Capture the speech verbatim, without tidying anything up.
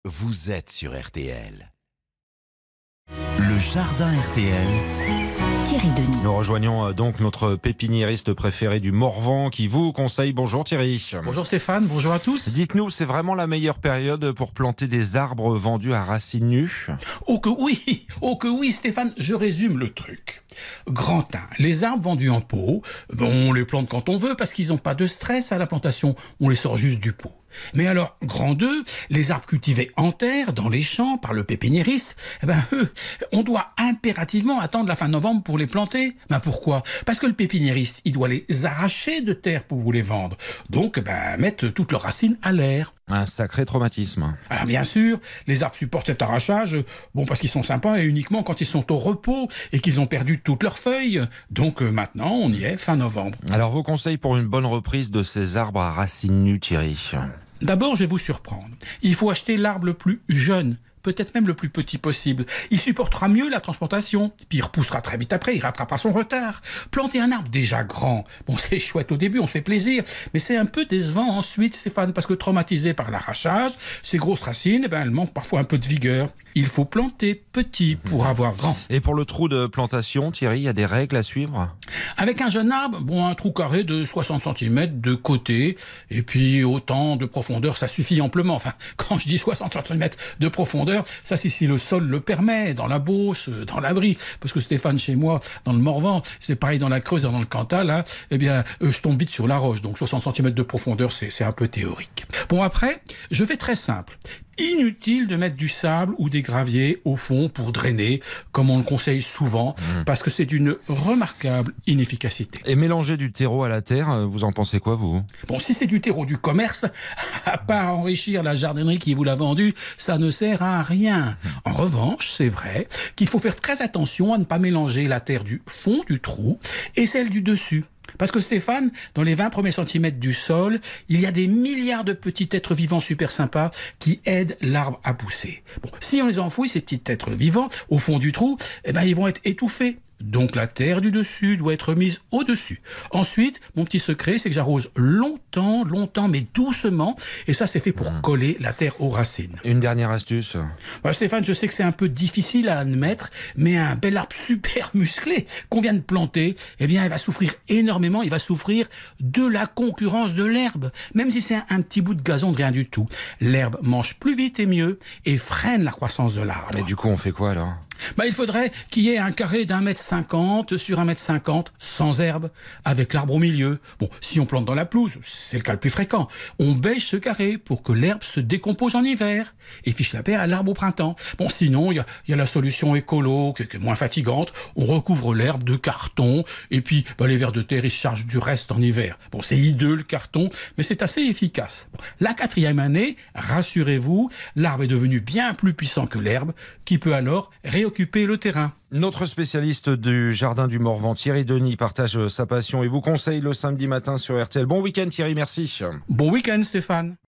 vous êtes sur R T L. Le jardin R T L. Thierry Denis. Nous rejoignons donc notre pépiniériste préféré du Morvan qui vous conseille. Bonjour Thierry. Bonjour Stéphane, bonjour à tous. Dites-nous, c'est vraiment la meilleure période pour planter des arbres vendus à racines nues ? Oh que oui, oh que oui Stéphane, je résume le truc. Grand un, les arbres vendus en pot, bon, on les plante quand on veut parce qu'ils n'ont pas de stress à la plantation, on les sort juste du pot. Mais alors, grand deux, les arbres cultivés en terre, dans les champs, par le pépiniériste, eh ben, eux, on doit impérativement attendre la fin novembre pour les planter. Ben pourquoi ? Parce que le pépiniériste, il doit les arracher de terre pour vous les vendre. Donc, ben, mettre toutes leurs racines à l'air. Un sacré traumatisme. Alors bien sûr, les arbres supportent cet arrachage, bon parce qu'ils sont sympas et uniquement quand ils sont au repos et qu'ils ont perdu toutes leurs feuilles. Donc euh, maintenant, on y est, fin novembre. Alors vos conseils pour une bonne reprise de ces arbres à racines nues, Thierry ? D'abord, je vais vous surprendre. Il faut acheter l'arbre le plus jeune, peut-être même le plus petit possible. Il supportera mieux la transplantation, puis il repoussera très vite après, il rattrapera son retard. Planter un arbre déjà grand, bon c'est chouette au début, on se fait plaisir, mais c'est un peu décevant ensuite, Stéphane, parce que traumatisé par l'arrachage, ces grosses racines, eh ben, elles manquent parfois un peu de vigueur. Il faut planter petit pour avoir grand. Et pour le trou de plantation, Thierry, il y a des règles à suivre ? Avec un jeune arbre, bon, un trou carré de soixante centimètres de côté, et puis autant de profondeur, ça suffit amplement. Enfin, quand je dis soixante centimètres de profondeur, ça c'est si le sol le permet, dans la Beauce, dans l'abri. Parce que Stéphane, chez moi, dans le Morvan, c'est pareil dans la Creuse, dans le Cantal, hein, eh bien, euh, je tombe vite sur la roche. Donc soixante centimètres de profondeur, c'est, c'est un peu théorique. Bon, après, je fais très simple. Inutile de mettre du sable ou des graviers au fond pour drainer, comme on le conseille souvent, mmh. parce que c'est d'une remarquable inefficacité. Et mélanger du terreau à la terre, vous en pensez quoi, vous ? Bon, si c'est du terreau du commerce, à part enrichir la jardinerie qui vous l'a vendu, ça ne sert à rien. En revanche, c'est vrai qu'il faut faire très attention à ne pas mélanger la terre du fond du trou et celle du dessus. Parce que Stéphane, dans les vingt premiers centimètres du sol, il y a des milliards de petits êtres vivants super sympas qui aident l'arbre à pousser. Bon, si on les enfouit, ces petits êtres vivants, au fond du trou, eh ben, ils vont être étouffés. Donc la terre du dessus doit être mise au-dessus. Ensuite, mon petit secret, c'est que j'arrose longtemps, longtemps, mais doucement. Et ça, c'est fait pour mmh. coller la terre aux racines. Une dernière astuce. Bah, Stéphane, je sais que c'est un peu difficile à admettre, mais un bel arbre super musclé qu'on vient de planter, eh bien, il va souffrir énormément. Il va souffrir de la concurrence de l'herbe. Même si c'est un, un petit bout de gazon de rien du tout. L'herbe mange plus vite et mieux et freine la croissance de l'arbre. Mais du coup, on fait quoi alors ? Bah, il faudrait qu'il y ait un carré d'un mètre cinquante sur un mètre cinquante, sans herbe, avec l'arbre au milieu. Bon, si on plante dans la pelouse, c'est le cas le plus fréquent. On bêche ce carré pour que l'herbe se décompose en hiver et fiche la paix à l'arbre au printemps. Bon, sinon, il y a, y a la solution écolo, qui, qui est moins fatigante. On recouvre l'herbe de carton et puis bah, les vers de terre, ils se chargent du reste en hiver. Bon, c'est hideux le carton, mais c'est assez efficace. Bon, la quatrième année, rassurez-vous, l'arbre est devenu bien plus puissant que l'herbe, qui peut alors réoccuper le terrain. Notre spécialiste du jardin du Morvan, Thierry Denis, partage sa passion et vous conseille le samedi matin sur R T L. Bon week-end Thierry, merci. Bon week-end Stéphane.